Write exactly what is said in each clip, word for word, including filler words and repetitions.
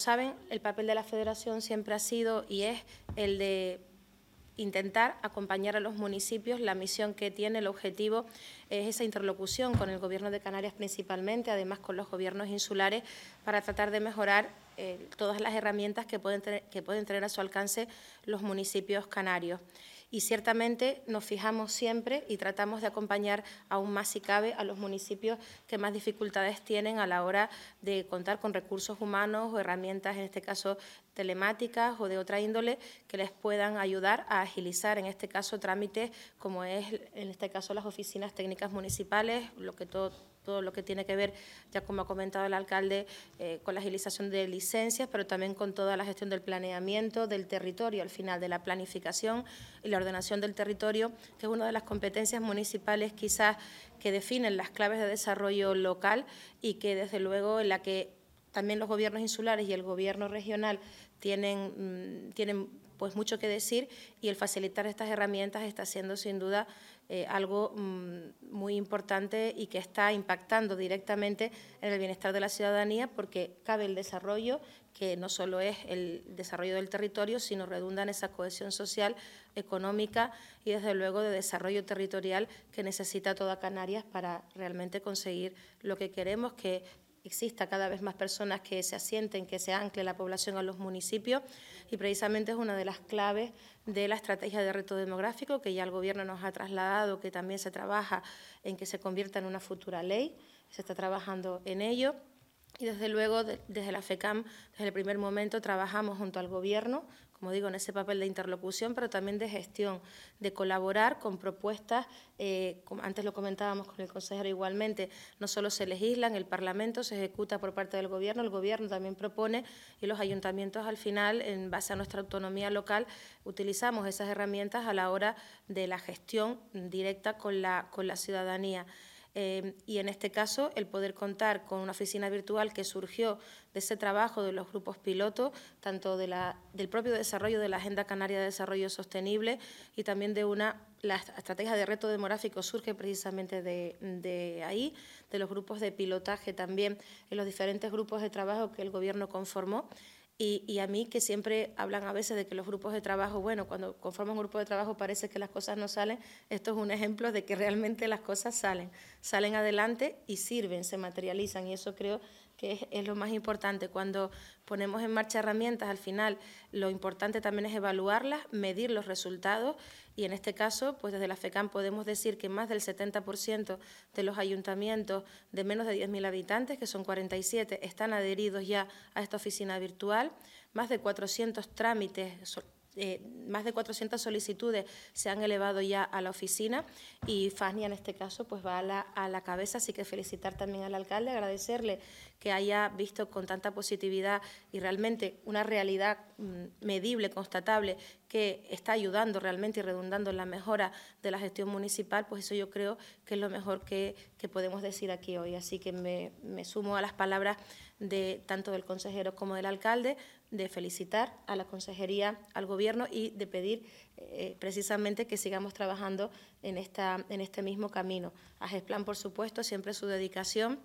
saben, el papel de la Federación siempre ha sido y es el de intentar acompañar a los municipios. La misión que tiene, el objetivo, es esa interlocución con el Gobierno de Canarias principalmente, además con los gobiernos insulares, para tratar de mejorar eh, todas las herramientas que pueden, tener, que pueden tener a su alcance los municipios canarios. Y ciertamente nos fijamos siempre y tratamos de acompañar aún más, si cabe, a los municipios que más dificultades tienen a la hora de contar con recursos humanos o herramientas, en este caso telemáticas o de otra índole, que les puedan ayudar a agilizar, en este caso, trámites como es, en este caso, las oficinas técnicas municipales, lo que todo todo lo que tiene que ver, ya como ha comentado el alcalde, eh, con la agilización de licencias, pero también con toda la gestión del planeamiento, del territorio, al final, de la planificación y la ordenación del territorio, que es una de las competencias municipales quizás que definen las claves de desarrollo local y que, desde luego, en la que también los gobiernos insulares y el gobierno regional tienen, mmm, tienen pues mucho que decir, y el facilitar estas herramientas está siendo sin duda eh, algo mmm, muy importante y que está impactando directamente en el bienestar de la ciudadanía, porque cabe el desarrollo, que no solo es el desarrollo del territorio, sino redunda en esa cohesión social, económica y, desde luego, de desarrollo territorial que necesita toda Canarias para realmente conseguir lo que queremos, que exista cada vez más personas que se asienten, que se ancle la población a los municipios, y precisamente es una de las claves de la estrategia de reto demográfico que ya el Gobierno nos ha trasladado, que también se trabaja en que se convierta en una futura ley, se está trabajando en ello. Y, desde luego, de, desde la FECAM, desde el primer momento, trabajamos junto al Gobierno, como digo, en ese papel de interlocución, pero también de gestión, de colaborar con propuestas, eh, como antes lo comentábamos con el consejero igualmente, no solo se legisla en el Parlamento, se ejecuta por parte del Gobierno, el Gobierno también propone, y los ayuntamientos, al final, en base a nuestra autonomía local, utilizamos esas herramientas a la hora de la gestión directa con la, con la ciudadanía. Eh, y en este caso el poder contar con una oficina virtual que surgió de ese trabajo de los grupos pilotos, tanto de la, del propio desarrollo de la Agenda Canaria de Desarrollo Sostenible y también de una, la estrategia de reto demográfico surge precisamente de, de ahí, de los grupos de pilotaje también, en los diferentes grupos de trabajo que el Gobierno conformó. Y, y a mí, que siempre hablan a veces de que los grupos de trabajo, bueno, cuando conforman un grupo de trabajo parece que las cosas no salen, esto es un ejemplo de que realmente las cosas salen, salen adelante y sirven, se materializan, y eso creo que es, es lo más importante. Cuando ponemos en marcha herramientas, al final lo importante también es evaluarlas, medir los resultados, y en este caso, pues desde la FECAM podemos decir que más del setenta por ciento de los ayuntamientos de menos de diez mil habitantes, que son cuarenta y siete, están adheridos ya a esta oficina virtual. Más de cuatrocientos trámites, eh, más de cuatrocientas solicitudes se han elevado ya a la oficina, y Fania en este caso pues va a la, a la cabeza, así que felicitar también al alcalde, agradecerle que haya visto con tanta positividad y realmente una realidad mmm, medible, constatable, que está ayudando realmente y redundando en la mejora de la gestión municipal. Pues eso yo creo que es lo mejor que, que podemos decir aquí hoy. Así que me, me sumo a las palabras de tanto del consejero como del alcalde, de felicitar a la consejería, al Gobierno, y de pedir eh, precisamente que sigamos trabajando en, esta, en este mismo camino. A GESPLAN, por supuesto, siempre su dedicación,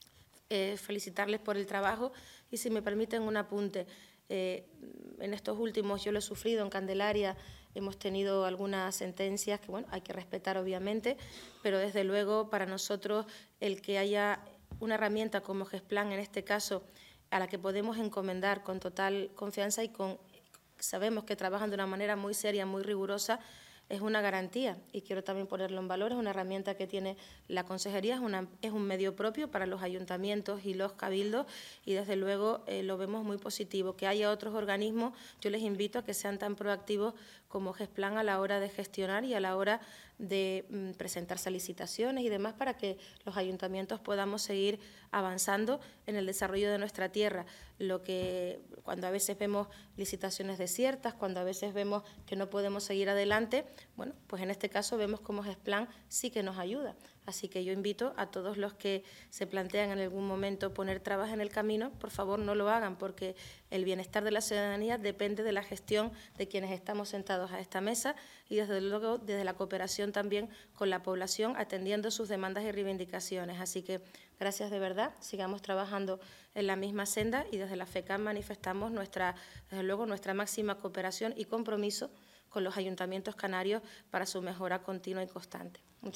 eh, felicitarles por el trabajo, y si me permiten un apunte, eh, en estos últimos, yo lo he sufrido en Candelaria, hemos tenido algunas sentencias que, bueno, hay que respetar obviamente, pero desde luego para nosotros el que haya una herramienta como GESPLAN, en este caso, a la que podemos encomendar con total confianza y con sabemos que trabajan de una manera muy seria, muy rigurosa, es una garantía, y quiero también ponerlo en valor. Es una herramienta que tiene la consejería, es, una, es un medio propio para los ayuntamientos y los cabildos, y desde luego eh, lo vemos muy positivo. Que haya otros organismos, yo les invito a que sean tan proactivos como GESPLAN a la hora de gestionar y a la hora de mm, presentarse a licitaciones y demás, para que los ayuntamientos podamos seguir avanzando en el desarrollo de nuestra tierra. Lo que cuando a veces vemos licitaciones desiertas, cuando a veces vemos que no podemos seguir adelante, bueno, pues en este caso vemos cómo GESPLAN sí que nos ayuda Así que yo invito a todos los que se plantean en algún momento poner trabas en el camino, por favor no lo hagan, porque el bienestar de la ciudadanía depende de la gestión de quienes estamos sentados a esta mesa y desde luego desde la cooperación también con la población, atendiendo sus demandas y reivindicaciones. Así que gracias de verdad, sigamos trabajando en la misma senda y desde la FECAM manifestamos nuestra, desde luego nuestra máxima cooperación y compromiso con los ayuntamientos canarios para su mejora continua y constante. Muchas